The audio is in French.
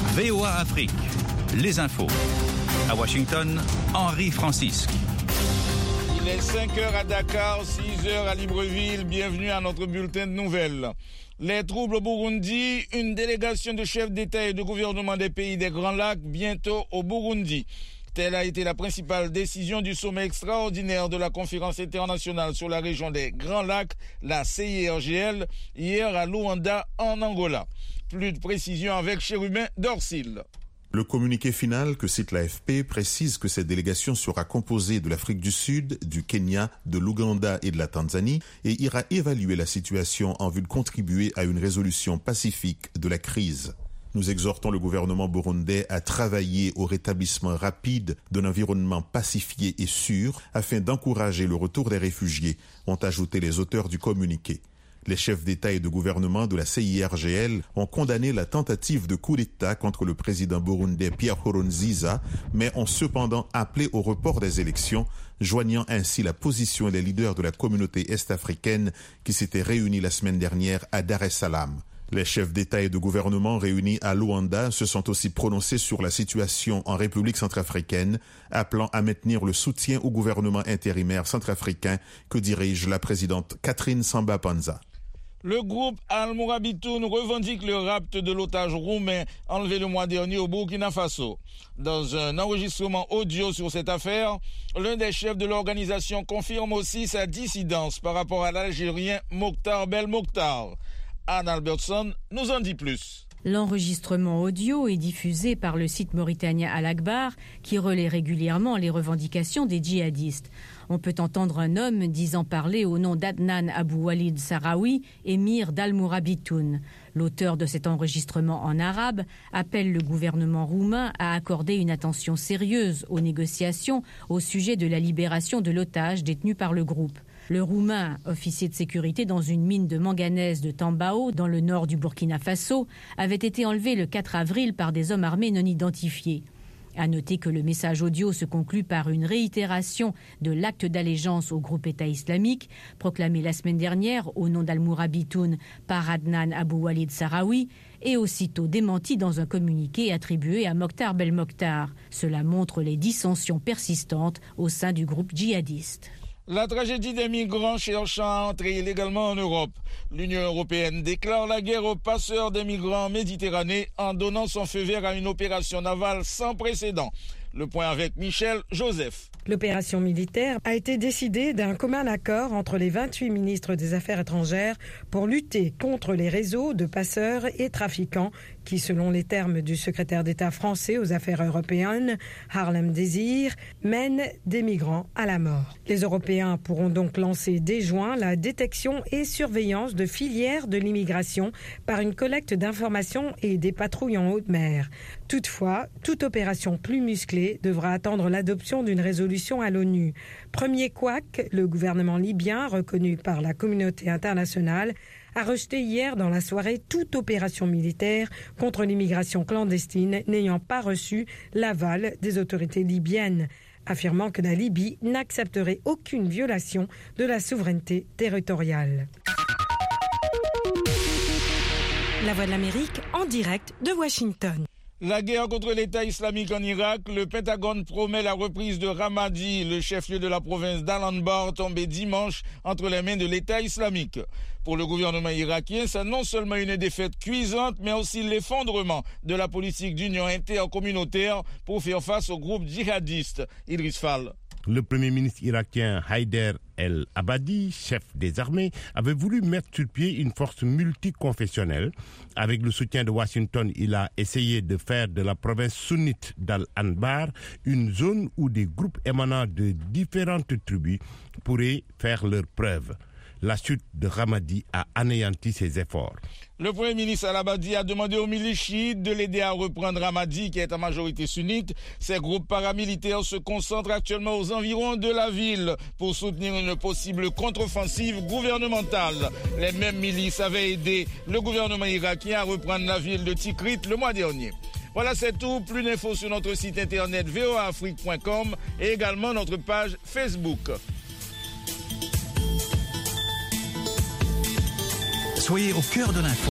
VOA Afrique, les infos. À Washington, Henri Francisque. Il est 5h à Dakar, 6h à Libreville. Bienvenue à notre bulletin de nouvelles. Les troubles au Burundi, une délégation de chefs d'État et de gouvernement des pays des Grands Lacs bientôt au Burundi. Telle a été la principale décision du sommet extraordinaire de la conférence internationale sur la région des Grands Lacs, la CIRGL, hier à Luanda, en Angola. Plus de précisions avec Chérubin Dorsil. Le communiqué final que cite l'AFP précise que cette délégation sera composée de l'Afrique du Sud, du Kenya, de l'Ouganda et de la Tanzanie et ira évaluer la situation en vue de contribuer à une résolution pacifique de la crise. Nous exhortons le gouvernement burundais à travailler au rétablissement rapide d'un environnement pacifié et sûr afin d'encourager le retour des réfugiés, ont ajouté les auteurs du communiqué. Les chefs d'État et de gouvernement de la CIRGL ont condamné la tentative de coup d'État contre le président burundais Pierre Nkurunziza, mais ont cependant appelé au report des élections, joignant ainsi la position des leaders de la communauté est-africaine qui s'étaient réunis la semaine dernière à Dar es Salaam. Les chefs d'État et de gouvernement réunis à Luanda se sont aussi prononcés sur la situation en République centrafricaine, appelant à maintenir le soutien au gouvernement intérimaire centrafricain que dirige la présidente Catherine Samba-Panza. Le groupe Al-Mourabitoun revendique le rapt de l'otage roumain enlevé le mois dernier au Burkina Faso. Dans un enregistrement audio sur cette affaire, l'un des chefs de l'organisation confirme aussi sa dissidence par rapport à l'Algérien Mokhtar Belmokhtar. Anne Albertson nous en dit plus. L'enregistrement audio est diffusé par le site mauritanien Al-Akhbar qui relaie régulièrement les revendications des djihadistes. On peut entendre un homme disant parler au nom d'Adnan Abou Walid Sahraoui, émir d'Al-Mourabitoun. L'auteur de cet enregistrement en arabe appelle le gouvernement roumain à accorder une attention sérieuse aux négociations au sujet de la libération de l'otage détenu par le groupe. Le Roumain, officier de sécurité dans une mine de manganèse de Tambao, dans le nord du Burkina Faso, avait été enlevé le 4 avril par des hommes armés non identifiés. À noter que le message audio se conclut par une réitération de l'acte d'allégeance au groupe État islamique, proclamé la semaine dernière au nom d'Al-Mourabitoun par Adnan Abou Walid Sahraoui, et aussitôt démenti dans un communiqué attribué à Mokhtar Belmokhtar. Cela montre les dissensions persistantes au sein du groupe djihadiste. La tragédie des migrants cherchant à entrer illégalement en Europe. L'Union européenne déclare la guerre aux passeurs des migrants en Méditerranée en donnant son feu vert à une opération navale sans précédent. Le point avec Michel Joseph. L'opération militaire a été décidée d'un commun accord entre les 28 ministres des Affaires étrangères pour lutter contre les réseaux de passeurs et trafiquants qui, selon les termes du secrétaire d'État français aux Affaires européennes, Harlem Désir, mènent des migrants à la mort. Les Européens pourront donc lancer dès juin la détection et surveillance de filières de l'immigration par une collecte d'informations et des patrouilles en haute mer. Toutefois, toute opération plus musclée devra attendre l'adoption d'une résolution à l'ONU. Premier couac, le gouvernement libyen, reconnu par la communauté internationale, a rejeté hier dans la soirée toute opération militaire contre l'immigration clandestine n'ayant pas reçu l'aval des autorités libyennes, affirmant que la Libye n'accepterait aucune violation de la souveraineté territoriale. La Voix de l'Amérique en direct de Washington. La guerre contre l'État islamique en Irak, le Pentagone promet la reprise de Ramadi, le chef-lieu de la province d'Al-Anbar, tombé dimanche entre les mains de l'État islamique. Pour le gouvernement irakien, c'est non seulement une défaite cuisante, mais aussi l'effondrement de la politique d'union intercommunautaire pour faire face aux groupes djihadistes. Idriss Fall. Le premier ministre irakien Haider el-Abadi, chef des armées, avait voulu mettre sur pied une force multiconfessionnelle. Avec le soutien de Washington, il a essayé de faire de la province sunnite d'Al-Anbar une zone où des groupes émanant de différentes tribus pourraient faire leurs preuves. La chute de Ramadi a anéanti ses efforts. Le Premier ministre Al-Abadi a demandé aux milices chiites de l'aider à reprendre Ramadi, qui est en majorité sunnite. Ces groupes paramilitaires se concentrent actuellement aux environs de la ville pour soutenir une possible contre-offensive gouvernementale. Les mêmes milices avaient aidé le gouvernement irakien à reprendre la ville de Tikrit le mois dernier. Voilà, c'est tout. Plus d'infos sur notre site internet voaafrique.com et également notre page Facebook. Soyez au cœur de l'info